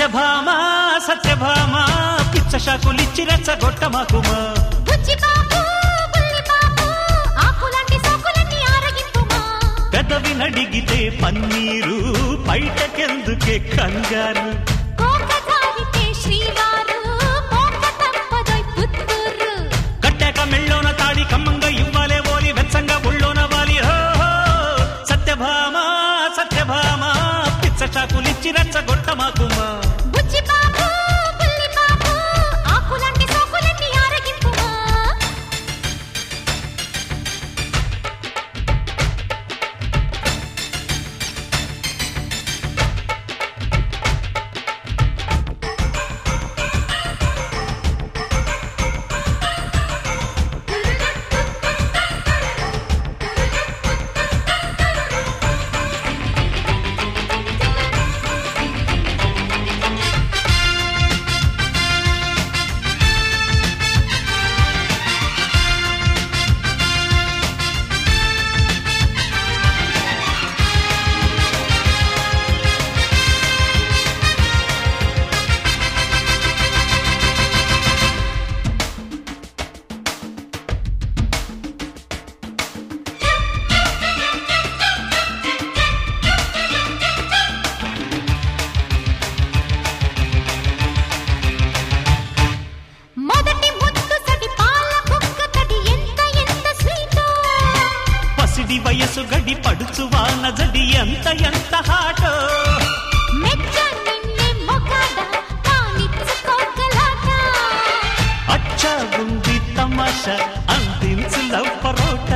సత్యభామ సత్యభామ పిచ్చ షాకులిచ్చి రెచ్చగొట్టమాకుమా పెదవి నడిగితే పన్నీరు బయటకెందుకే కంగారు కట్టాక మెళ్ళోన తాడి కమ్మంగా ఇవ్వాలే ఓలి వెచ్చంగా ఒళ్ళోన వాలి సత్యభామ సత్యభామ పిచ్చ చాకులిచ్చి రెచ్చగొట్టమాకుమా వయసు గడి పడుచు వాన జడి ఎంత ఎంత హాటో అచ్చా ఉంది తమాషా అందించు లవ్ పరోటా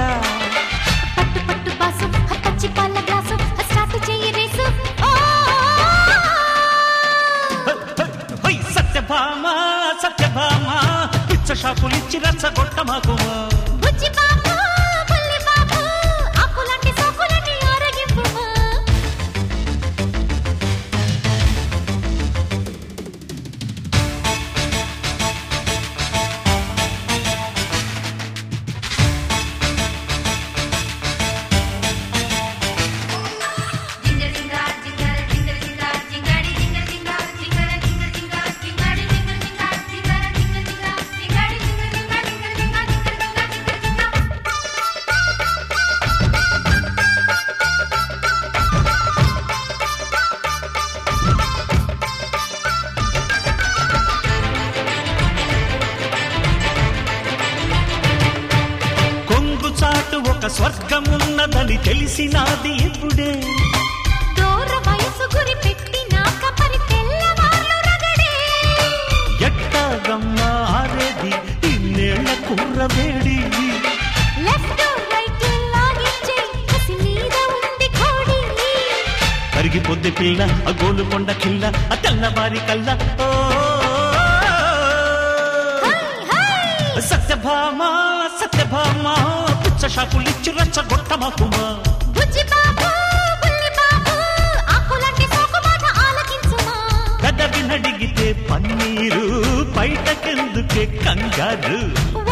సత్యభామ సత్యభామ పిచ్చ షాకులిచ్చి రెచ్చగొట్టమాకుమా ఒక స్వర్గమున్నదని తెలిసినాది ఎప్పుడే ఎట్టాగమ్మా ఆరేది ఇన్నేళ్ల కుర్రవేడి కరిగిపోద్ది పిల్ల ఆ గోలుకొండ కిల్ల ఆ తెల్లవారి కల్ల సత్యభామ సత్యభామ పిచ్చ షాకులిచ్చి రెచ్చగొట్టమాకుమా పెదవి నడిగితే పన్నీరు బయటకెందుకే కంగారు